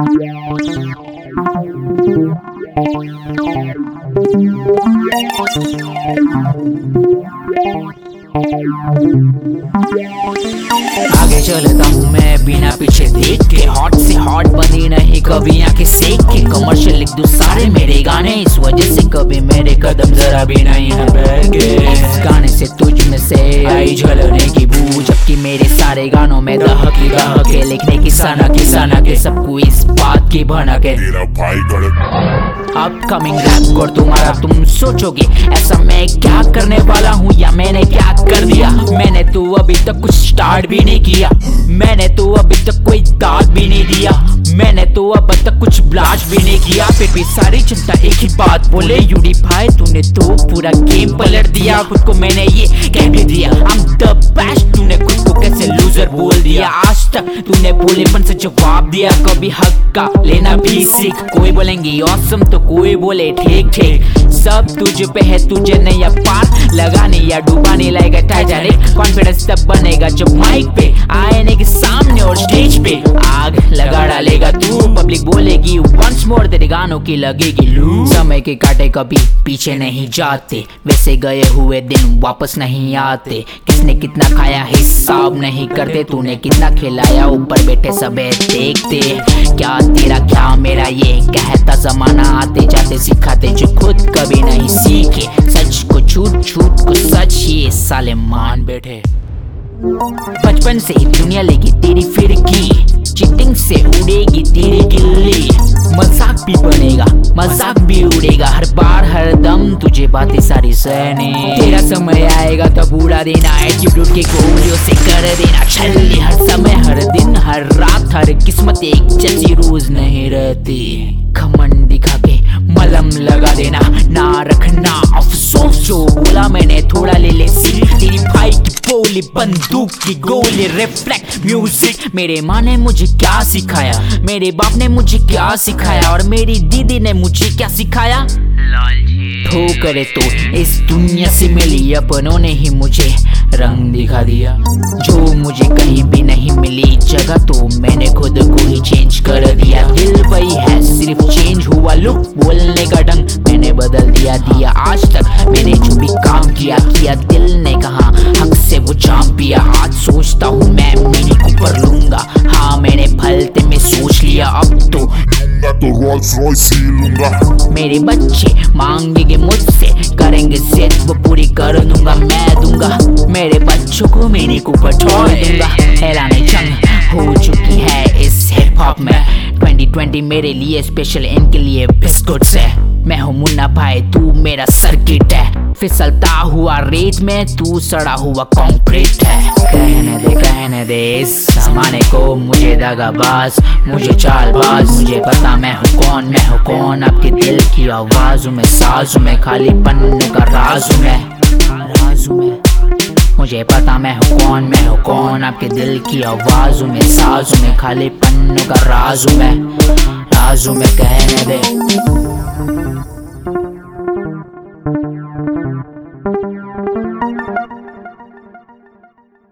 आगे चलता हूँ मैं बिना पीछे देख के, हॉट से हॉट बनी नहीं कभी आंखें सेक के। कमर्शियल लिख दूं सारे मेरे गाने, इस वजह से कभी मेरे कदम जरा भी नहीं है बहके। इस गाने से तुझ में से आई झलने की बू, जबकि मेरे सारे गानों में दहके लिखने की सनक के सबको इस बात की भनक है। अपकमिंग रैप और तुम्हारा तुम सोचोगे ऐसा मैं क्या करने वाला हूँ या मैंने क्या कर दिया। मैंने तो अभी तक कुछ स्टार्ट भी नहीं किया, मैंने तो अभी तक कोई दाद भी नहीं दिया, मैंने तो अब तक कुछ ब्लास्ट भी नहीं किया। फिर भी सारी जनता एक ही बात बोले, यूडी भाई तूने तो पूरा गेम पलट दिया। खुद को मैंने ये कह भी दिया I'm the best, तूने खुद को कैसे लूजर बोल दिया। आज तक तूने भोलेपन से जवाब दिया, कभी हक का लेना भी सीख। कोई बोलेंगे ऑसम तो कोई बोले ठीक ठीक, सब तुझ पे है तुझे नहीं पार लगाने या डुबाने लाएगा टाइटैनिक। कॉन्फिडेंस तब बनेगा जब माइक पे आईने के सामने और स्टेज पे आग लगा डालेगा तू। पब्लिक बोलेगी वंस मोर, तेरे गानों की लगेगी लू। समय के कांटे कभी पीछे नहीं जाते, वैसे गए हुए दिन वापस नहीं आते। किसने कितना खाया हिसाब नहीं करते, तूने कितना खिलाया ऊपर बैठे सब देखते। क्या तेरा क्या मेरा ये कहता जमाना, आते जाते सिखाते जो खुद कभी नहीं सीखे। सच को झूठ झूठ को सच, ये साले मान बैठे। बचपन से ही दुनिया लेगी तेरी फिरकी, चीटिंग से उड़ेगी तेरी गिल्ली। मजाक भी बनेगा मजाक भी उड़ेगा, हर बार हर दम तुझे बातें सारी सहनी। तेरा समय आएगा तब उड़ा देना, एटीट्यूड के गोलियों से कर देना छल्ली। हर समय हर दिन हर रात हर किस्मत एक जैसी रोज नहीं रहती। घमंड दिखा के मलम लगा देना, ना रखना अफसोस जो बोला मैंने थोड़ा ले सीख। तेरी भाई की बोली बंदूक की गोली रिफ्लेक्ट म्यूजिक। मेरे माँ ने मुझे क्या सिखाया, मेरे बाप ने मुझे क्या सिखाया, और मेरी दीदी ने मुझे क्या सिखाया। ठोकरे तो इस दुनिया से मिली, अपनों ने ही मुझे रंग दिखा दिया। जो मुझे कहीं भी नहीं मिली जगह, तो मैंने खुद को ही चेंज कर दिया। दिल वही है सिर्फ चेंज हुआ लुक, बोलने का ढंग मैंने बदल दिया। आज तक मैंने जो भी काम किया दिल ने कहा हक से वो जाम पिया। आज सोचता हूँ मैं मिनी कूपर लूंगा, हाँ मैंने भलते में सोच लिया। अब तो रोल्स रॉयस ही लूंगा। मेरे बच्चे मांगेंगे मुझसे, करेंगे जिद वो पूरी कर दूंगा मैं दूंगा। मेरे बच्चों को मिनी कूपर टॉय दूंगा। हैरानी जंग हो चुकी है इस हिप हॉप में, 2020 मेरे लिए स्पेशल, इनके लिए बिस्कुट्स है। मैं हूँ मुन्ना भाई तू मेरा सर्किट है, फिसलता हुआ रेत में तू सड़ा हुआ कंक्रीट है। कहने दे इस जमाने को मुझे दगाबाज, मुझे चालबाज। मुझे पता मैं हूँ कौन आपके दिल की आवाज़ों में, साजों में, खाली पन्ने का राजू में। मुझे पता मैं हूँ कौन आपके दिल की आवाज़ों में, साजों में, खाली पन्नों का राजू में कहने दे।